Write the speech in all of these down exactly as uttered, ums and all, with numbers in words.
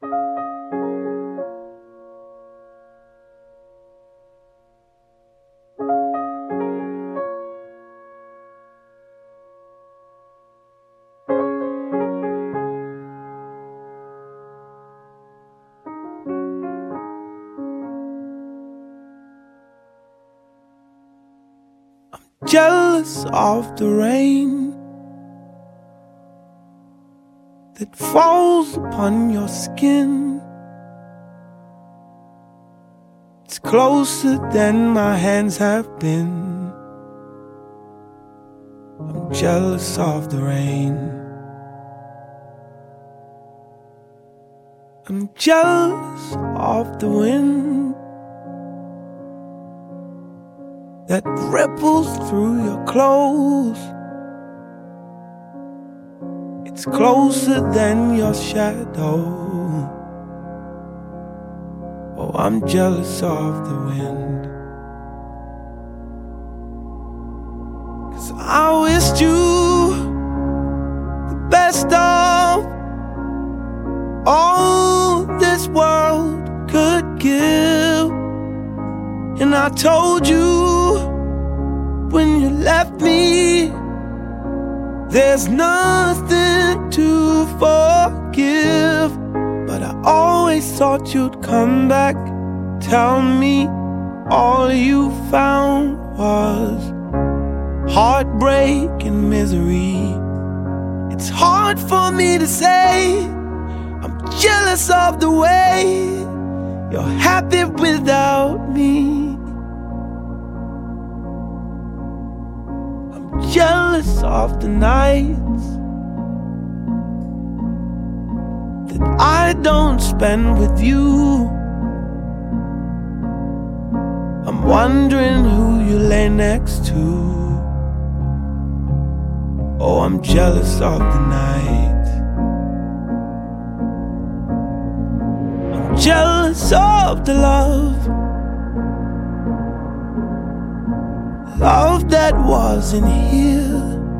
Jealous of the rain that falls upon your skin. It's closer than my hands have been. I'm jealous of the rain. I'm jealous of the wind that ripples through your clothes. It's closer than your shadow. Oh, I'm jealous of the wind, 'cause I wished you the best of all this world could give. And I told you when you left me, there's nothing to forgive. But I always thought you'd come back, tell me all you found was heartbreak and misery. It's hard for me to say, I'm jealous of the way you're happy without me. Jealous of the nights that I don't spend with you. I'm wondering who you lay next to. Oh, I'm jealous of the night. I'm jealous of the love, love that wasn't here,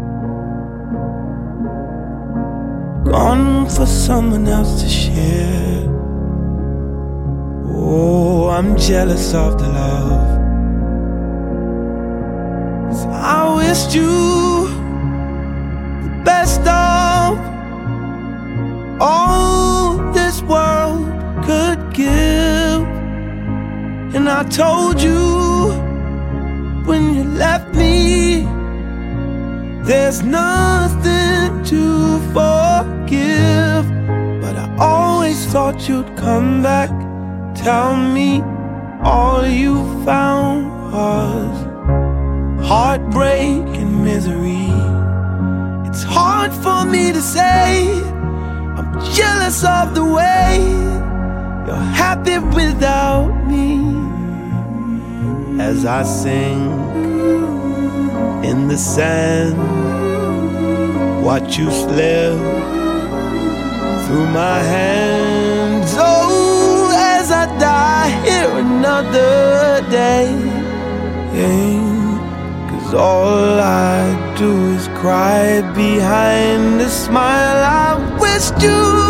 gone for someone else to share. Oh, I'm jealous of the love, 'cause I wished you the best of all this world could give. And I told you when you left me, there's nothing to forgive. But I always thought you'd come back, tell me all you found was heartbreak and misery. It's hard for me to say, I'm jealous of the way you're happy without me. As I sink in the sand, watch you slip through my hands. Oh, as I die here another day, yeah, 'cause all I do is cry behind a smile. I wished you